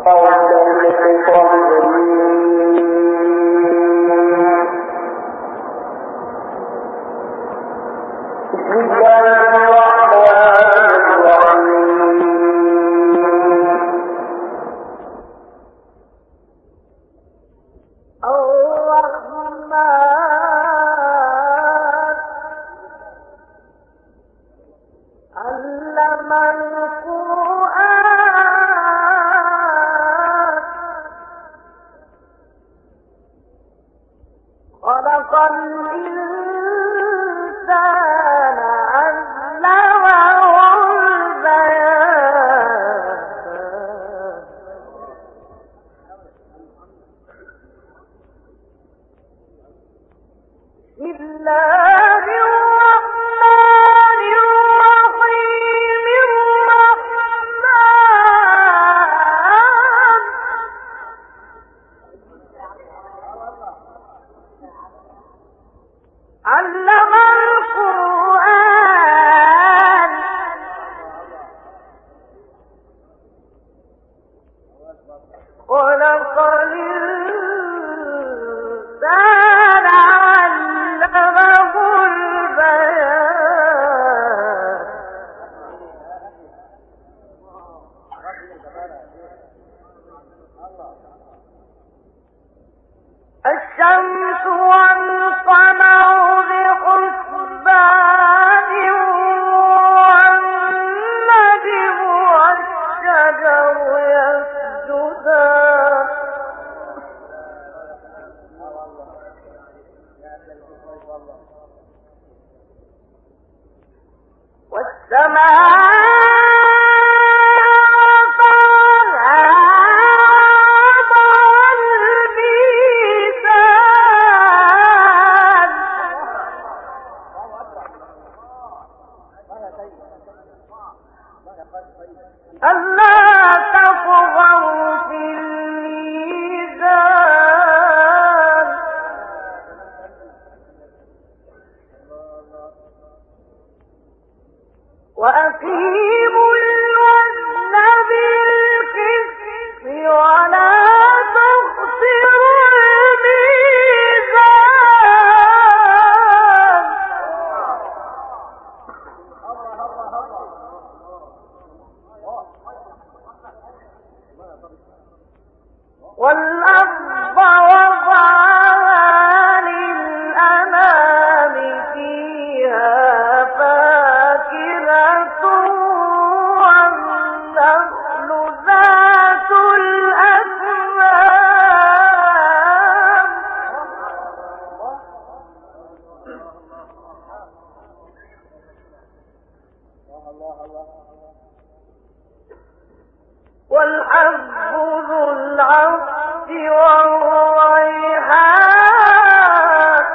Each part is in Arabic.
الشمس والقمر بحسبان والنجم والشجر يسجدان والسماء وأقيموا الوزن بالقسط ولا تخسروا الميزان والأرض وضعها للأنام فيها فاكهة والنخل ذات الأكمام والحب ذو العصف والريحان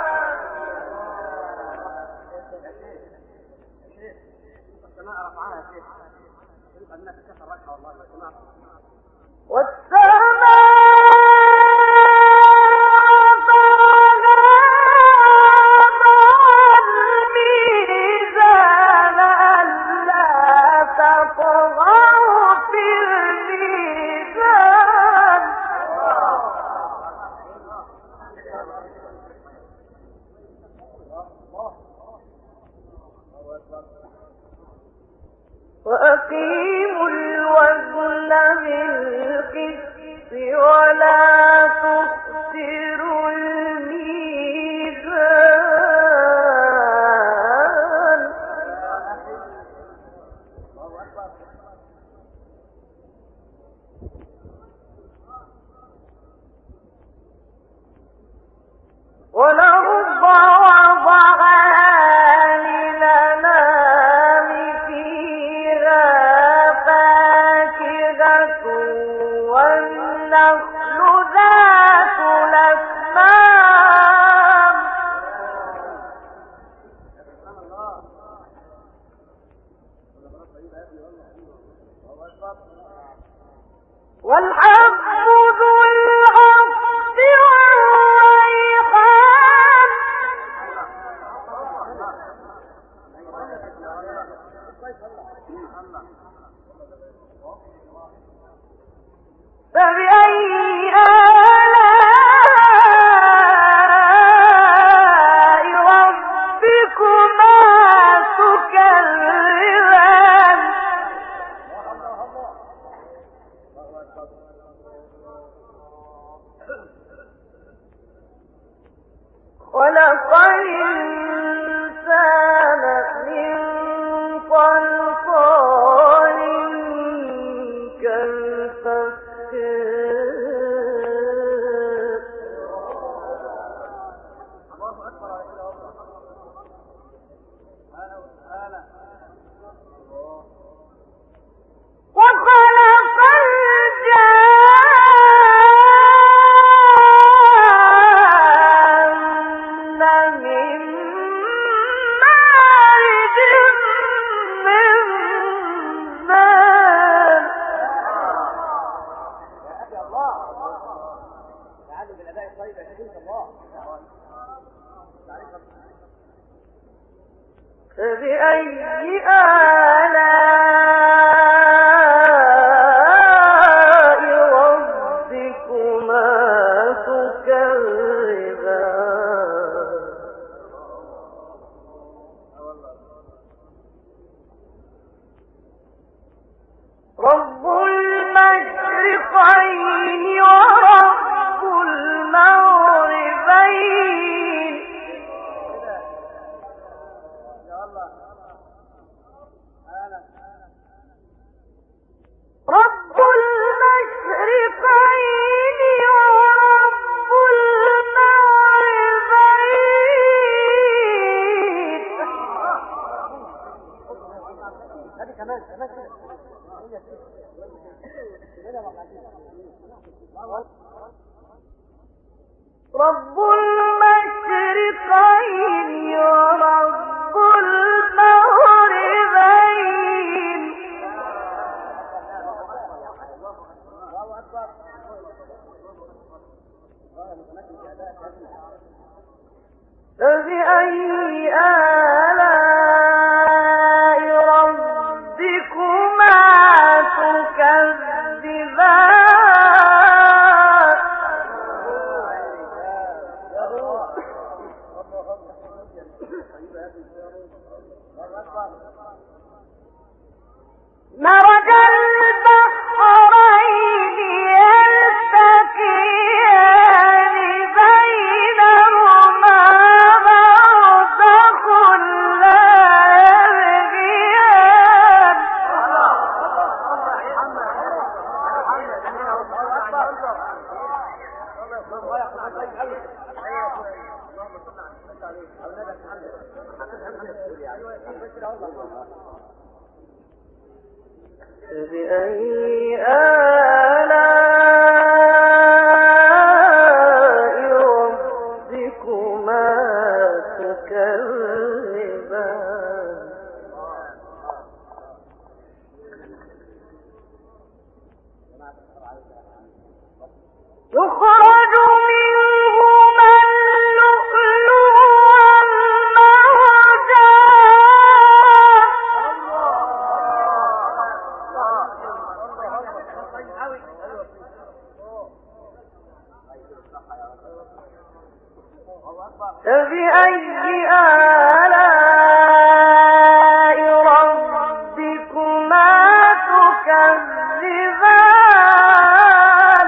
وأقيموا الوزن بالقسط ولا تخسروا الميزان والأرض وضعها للأنام فيها فاكهة والنخل ذات الأكمام والحب ذو العصف والريحان خلق الإنسان من صلصال كالفخار وخلق الجان من مارج من نار فبأي آلاء ربكما تكذبان رب المشرقين ورب المغربين رب المشرقين ورب المغربين هذه كمان رب المشرقين ورب المغربين فبأي آلاء ربكما تكذبان مرج البحرين يلتقيان بينهما برزخ لا يبغيان فبأي آلاء ربكما تكذبان يخرج منهما اللؤلؤ فبأي آلاء ربكما تكذبان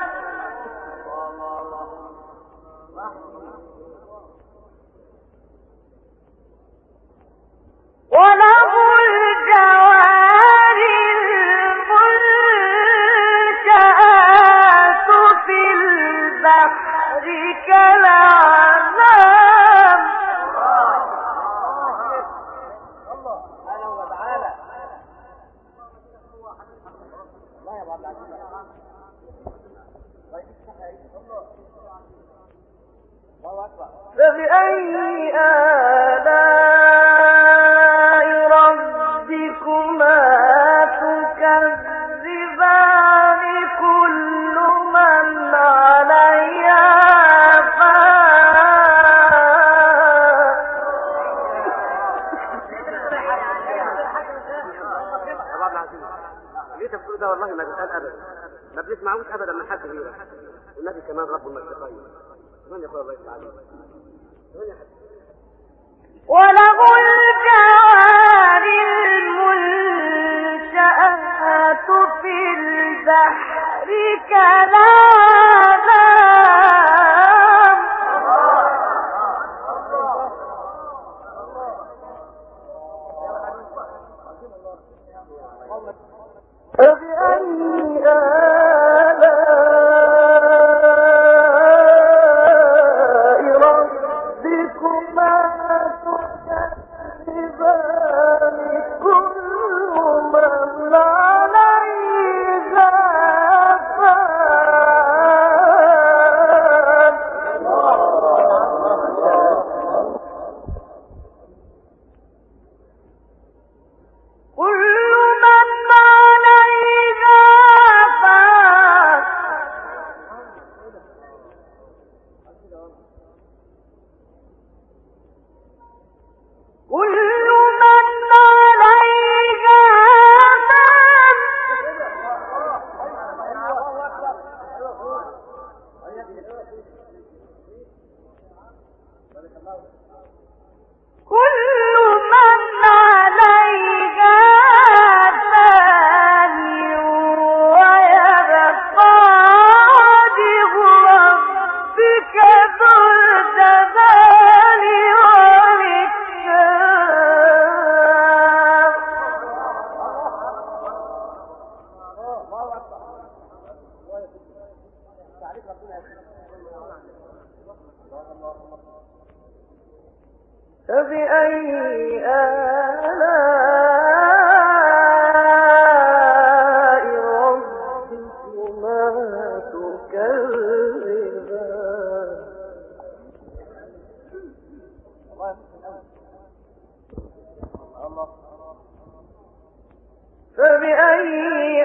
وله الجوار المنشآت في البحر كالأعلام فبأي آلاء ربكما تكذبان كل من عليها والله ما بيتقال ابدا، ما بنسمعوش ابدا من حد غيره. والنبي كمان رب المشرقين. من يقول الله تعالى؟ وله الجوار المنشآت في البحر فبأي آلاء ربكما تكذبان فبأي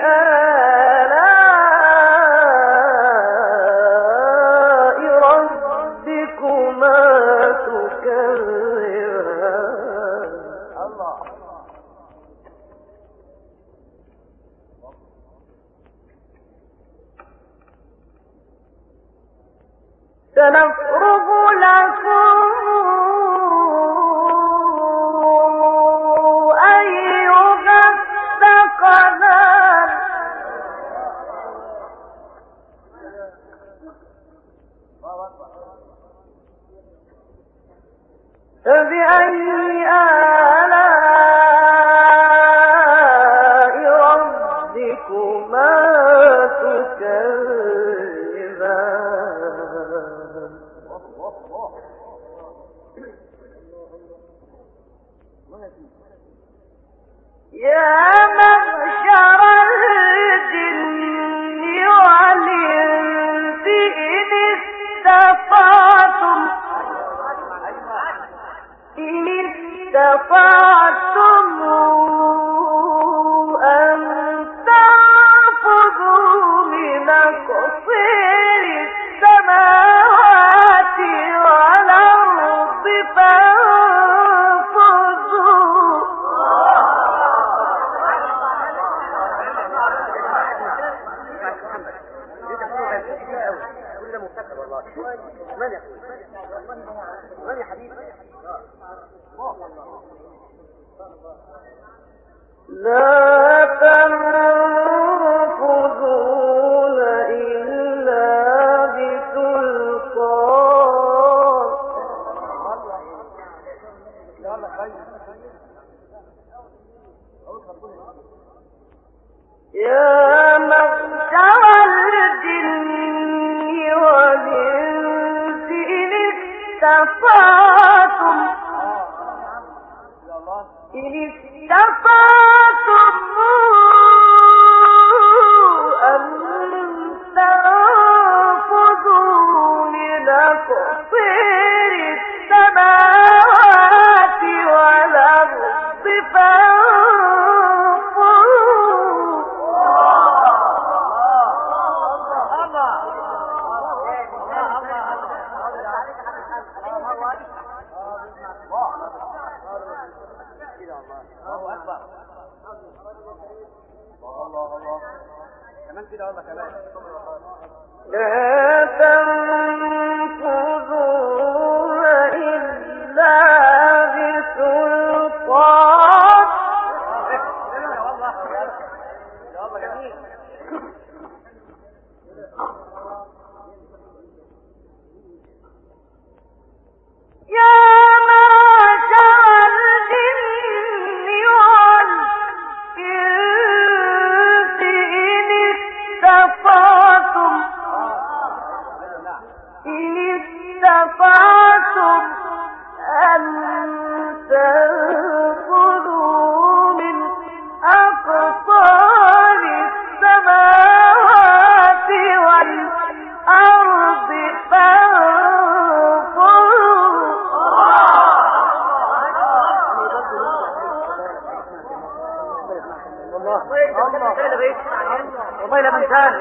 آلاء ربكما تكذبان سنفرغ لكم أيها الثقلان فبأي آلاء ربكما تكذبان يا معشر الجن والإنس إن استطعتم أن تنفذوا من أقصير السماوات والأرض فانفذوا من يا حبيبي لا تنفذون إلا بسلطان يا معشر الجن والإنس إن استطعتم أن تنفذوا من أقصير السماوات والأرض لا تنفذون إلا بسلطان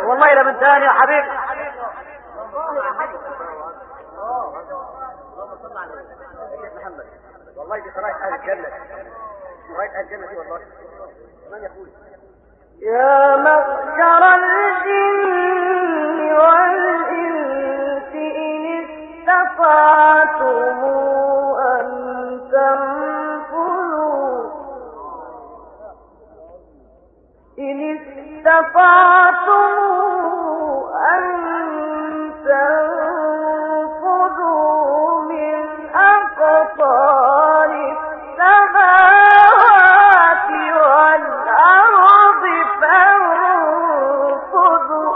والله لا من تاني يا حبيبي. محمد والله دي قراءة أهل الجنة، قراءة أهل الجنة دي والله. من يقول يا معشر الجن والإنس إن استطعتم أن تنفذوا من أقطار السماوات والأرض فانفذوا.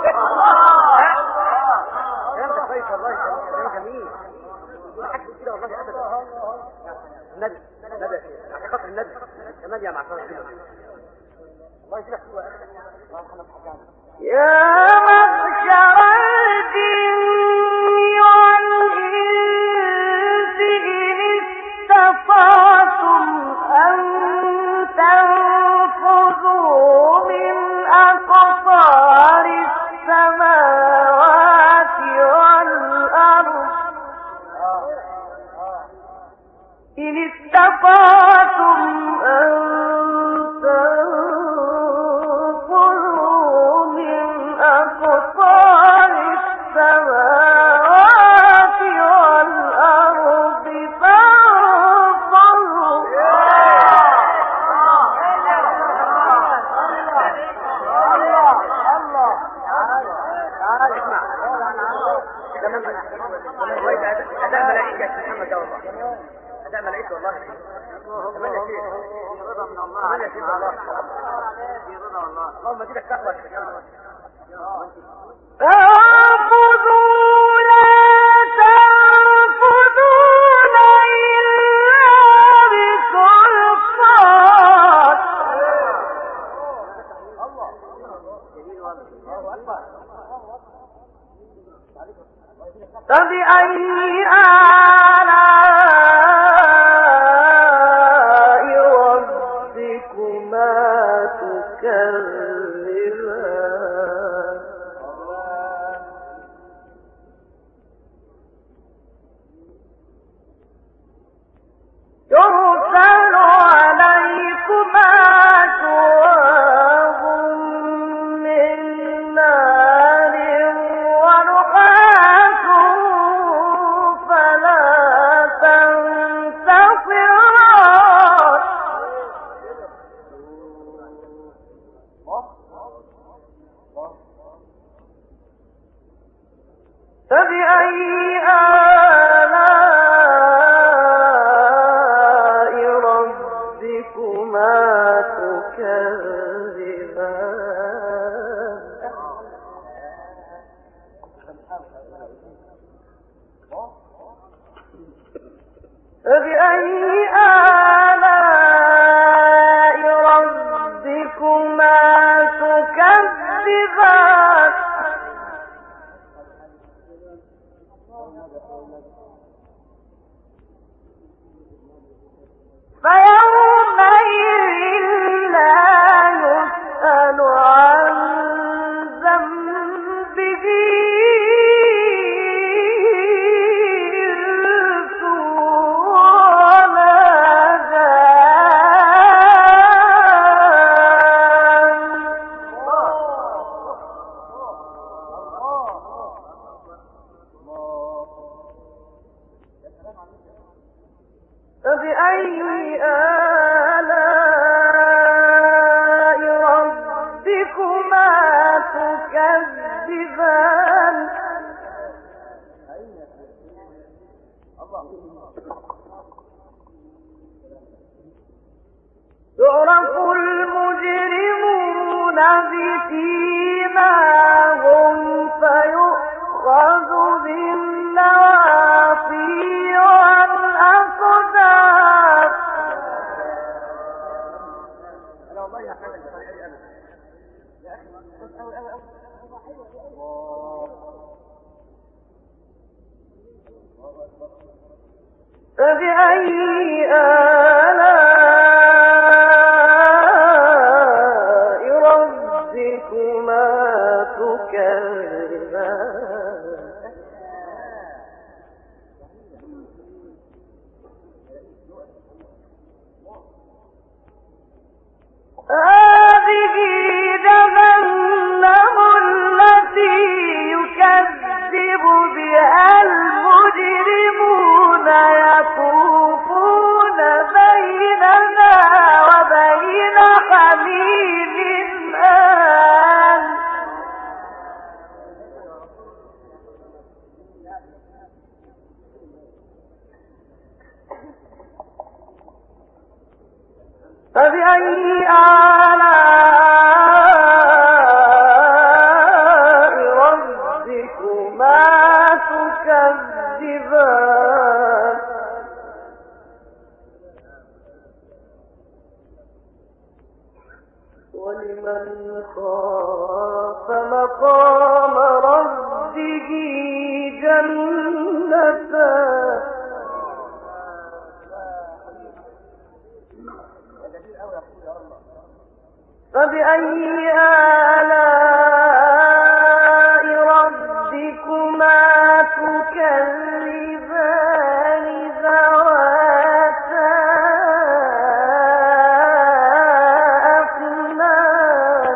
كلام كويس والله، كلام جميل. ما حدش كده والله ابدا. النبي عشان خاطر النبي كمان يا معشر الجن. الله يجزاك خير يا اخي. يا معشر الجن والإنس إن استطعتم أن تنفذوا من أقطار السماوات والأرض إن استطعتم أن تنفذوا من أقطار السماوات والأرض فانفذوا. أداء ملائكة محمد يا الله، أداء ملائكة والله. أتمنى شيء رضا من الله، أتمنى شيء والله، في رضا الله. اللهم زيدك تقوى. فانفذوا لا تنفذون إلا بسلطان. فبأي آلاء ربكما تكذبان. يرسل عليكما شواظ من نار ونحاس فلا تنتصران. فبأي آلاء ربكما تكذبان. فبأي آلاء ربكما تكذبان. فيومئذ لا يسأل عن ذنبه إنس ولا جان. فبأي آلاء ربكما تكذبان. يعرف المجرمون بسيماهم فيؤخذ بالنواصي والأقدام. فبأي آلاء ربكما تكذبان. فبأي آلاء ربكما تكذبان ولمن خاف مقام ربه جنتان فبأي آلاء ربكما تكذبان ذواتا أفنان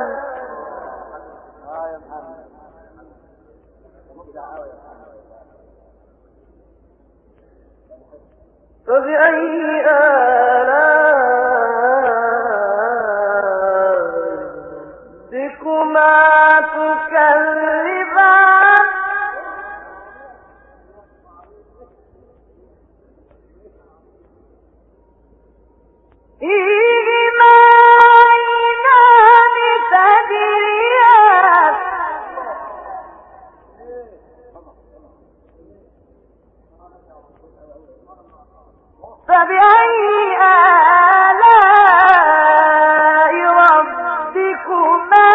فبأي ربكما تكذبان فيهما عينان تجريان فبأي آلاء ربكما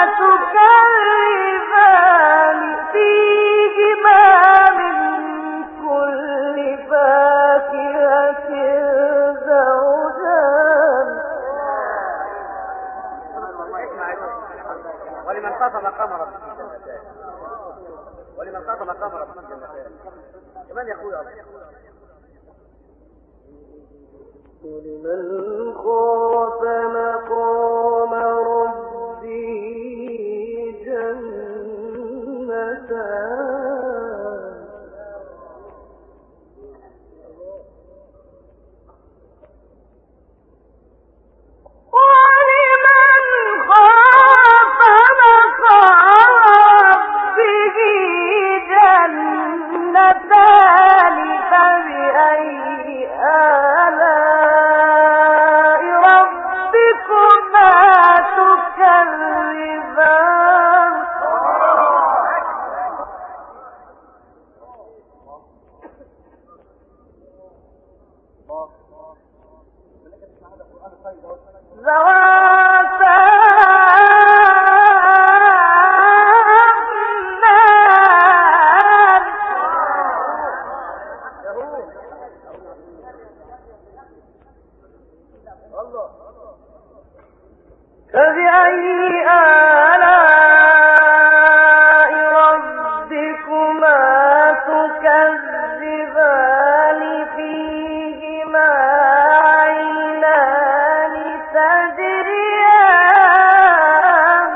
تكذبان فيهما من كل فاكهة زوجان ولمن خاف مقام ربه جنتان ولمن خاف مقام ربه جنتان كمان يقول ولمن خاف مقام ربه جنتان ولمن خاف مقام ربه جنتان فبأي آلاء ربكما تكذبان ذواتا أفنان فبأي آلاء ربكما تكذبان فيهما عينان تجريان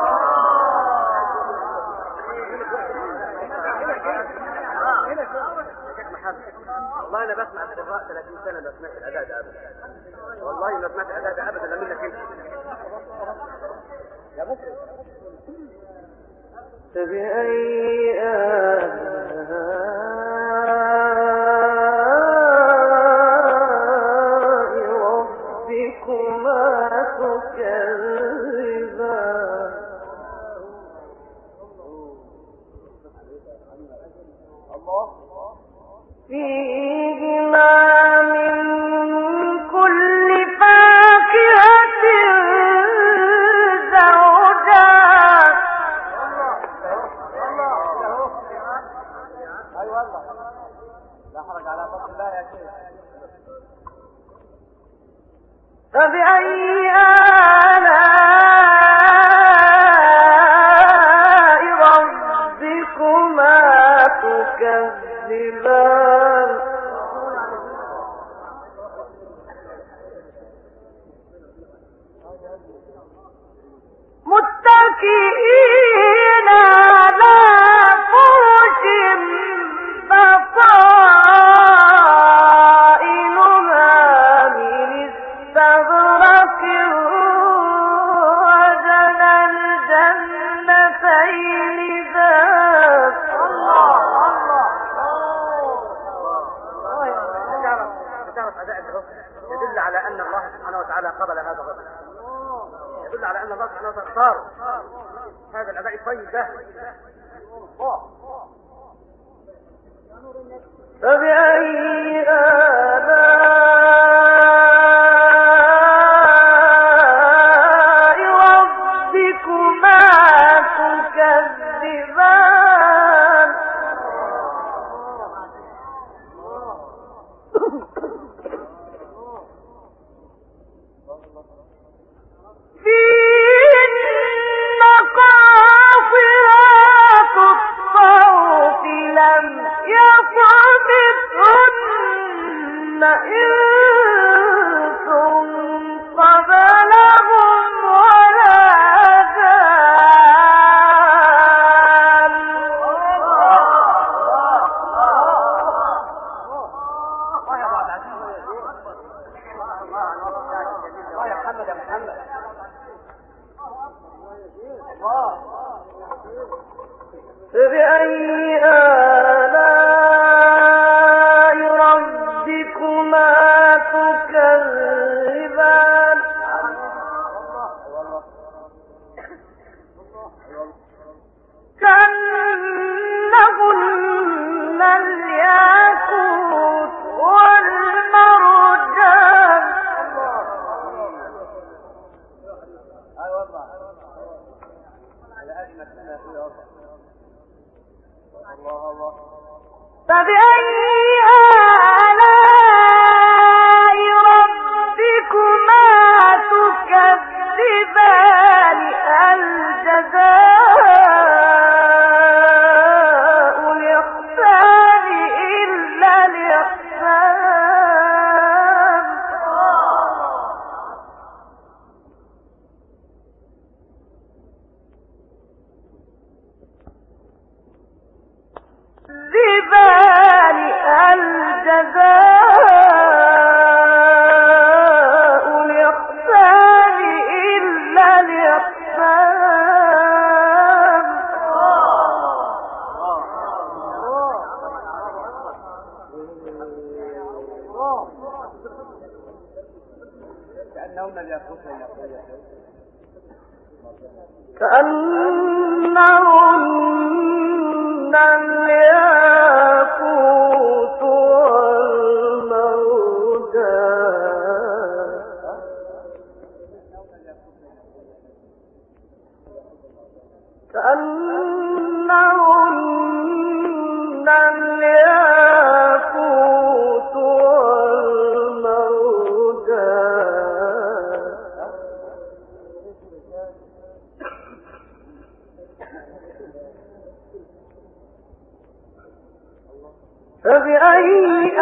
والله انا بسمع القراء 30 سنه ما سمعت الاداء ده ابدا والله ما سمعت الاداء ده ابدا منك انت يا مخرج فبأي آلاء ربكما تكذبان فيهما من كل فاكهة زوجان لا حرج على فضل الله يا شيخ فبأي آلاء ربكما تكذبان متكئين على فرش بطائنها من استبرق وجنى الجنتين ذات طيب ده فبأي آلاء ربكما تكذبان فيهن قاصرات الطرف لم يطمثهن إنس قبلهم ولا جان الله يا محمد يا محمد فبأي آلاء ربكما تكذبان كأنهن الياقوت والمرجان فبأي آلاء ربكما تكذبان الجزاء الإحسان إلا الإحسان ذبان الجزاء الإحسان إلا الإحسان كأنهن الياقوت كأنهن الياقوت والمرجان كأنهن الياقوت والمرجان فبأي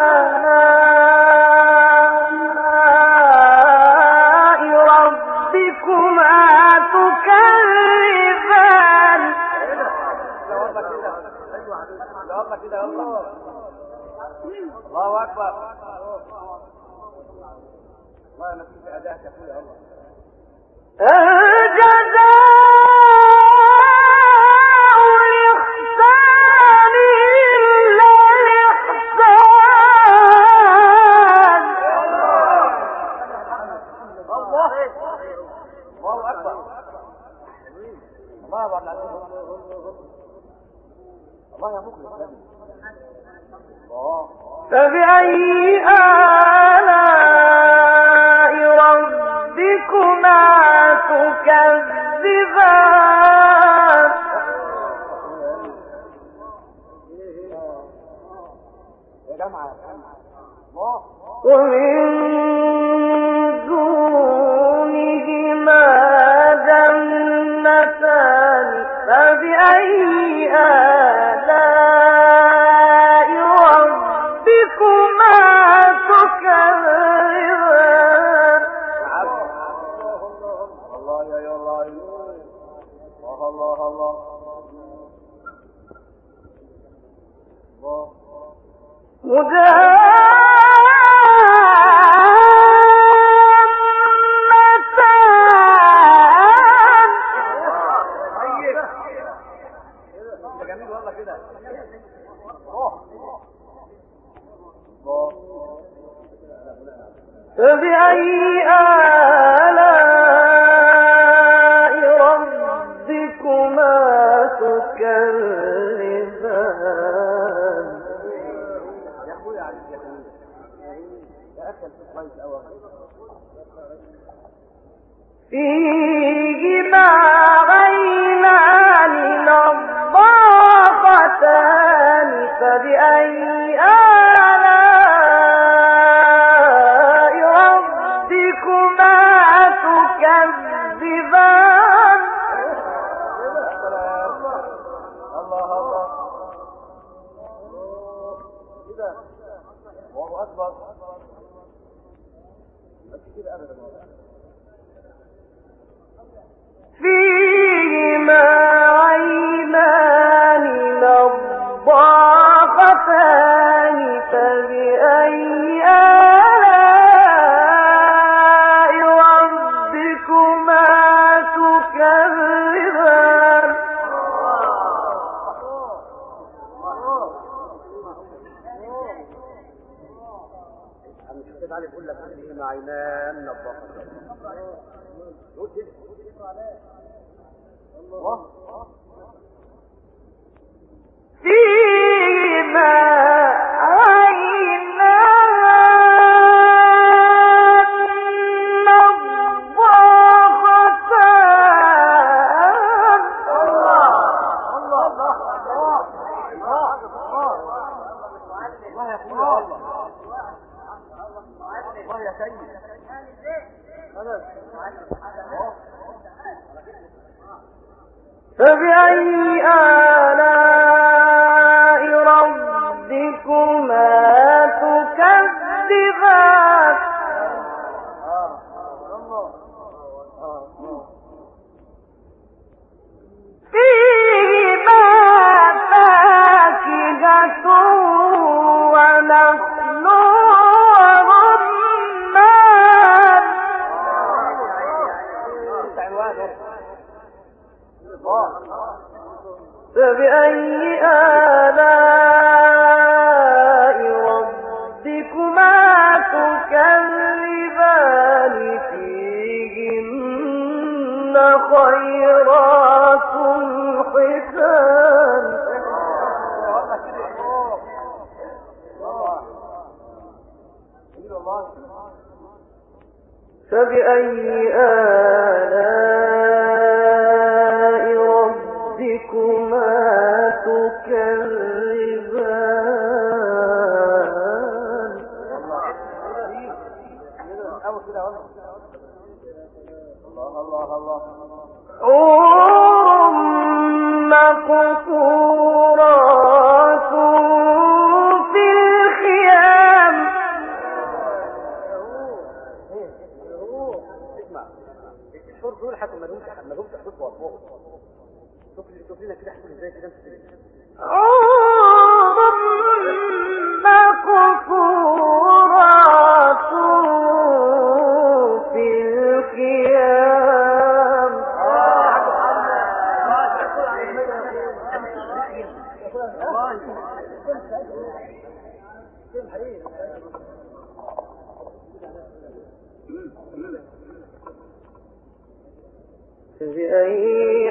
آلاء ربكما تكذبان الله أكبر الله نفسك أداءك يا الله الجزاء الإحسان إلا الإحسان الله أكبر الله أكبر الله يا مخلص فبأي آلاء ربكما تكذبان يا جماعة الله ومن دونهما جنتان فبأي آلاء ربكما تكذبان الله يا الله الله الله جميل والله كده فبأي آلاء ربكما فيهما عينان نضاختان فبأي آلاء ربكما تكذبان الله الله كده الله أكبر مش كده أبدا فيهما عينان نضاختان فبأي آلاء ربكما تكذبان تعالى بقول لك فيهما عينان نضاختان الله فيهما عينان نضاختان الله الله الله الله يا الله الله يا سيد فبأي آلاء ربكما تكذبان فيهما فاكهة ونخل ورمان فبأي آلاء ربكما تكذبان فيهن خيرات حسان فبأي آلاء ربكما تكذبان الله الله حور مقصورات في الخيام اسمع الشهور دول حتى ما لهمش حدود وارفوهم شوف لنا كده حكوا ازاي كده حور مقصورات في الخيام فبأي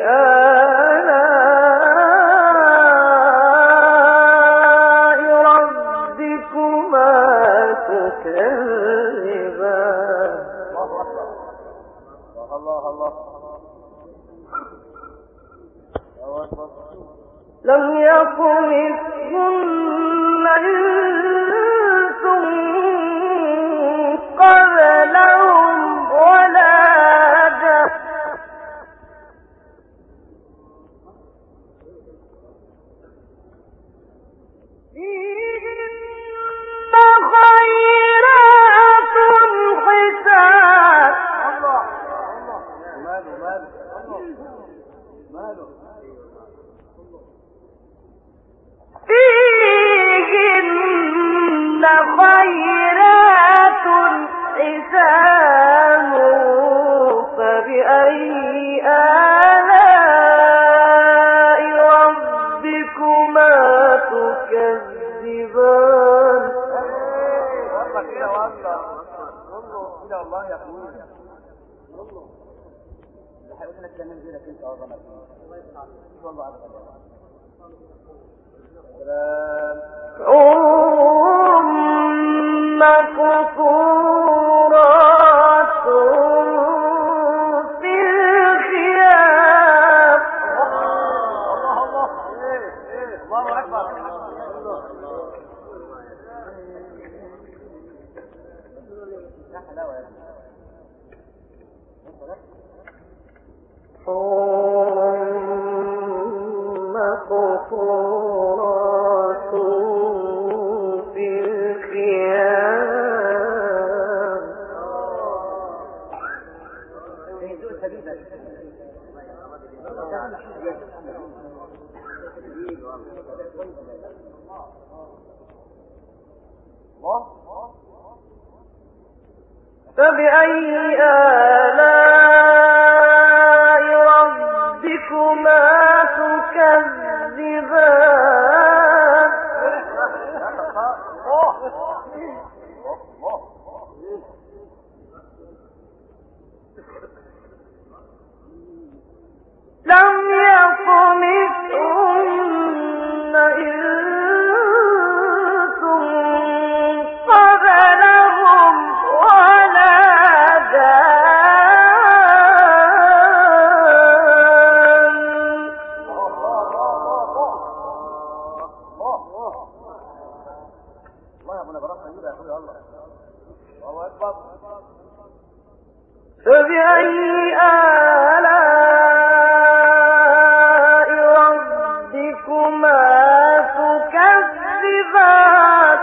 آلاء ربكما تكذبان الله الله لم يكن مثلهن إنس قبلهم ولا جن خيرات حسان فيهن خيرات حسان فبأي آلاء ربكما تكذبان والله يا اخويا والله اللي هيقول لك ده منزلك انت والله ما والله ابدا حور مقصورات فبأي آلاء ربكما تكذبان لم يطمثهن إنس قبلهم ولا جان. فبأي آلاء ربكما تكذبان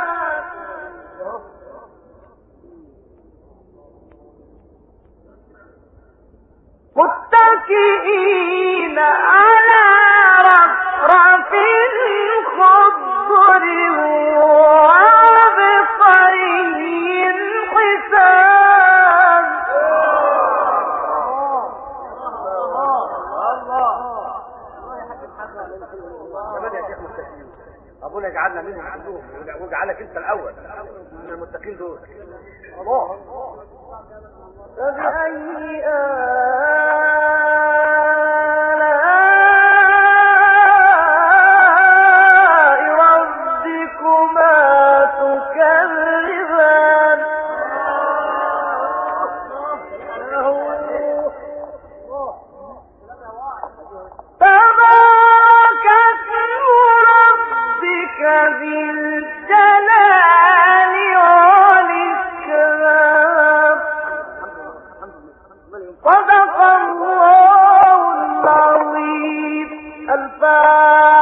متكئين على رفرف خضر وعبقري حسان. كمان يا شيخ متقين ابونا يجعلنا منهم كلهم ويجعلك انت الاول من المتقين دول. الله فبأي آلاء ربكما تكذبان تبارك اسم ربك ذي الجلال والإكرام. صدق الله العظيم. الفاتحة.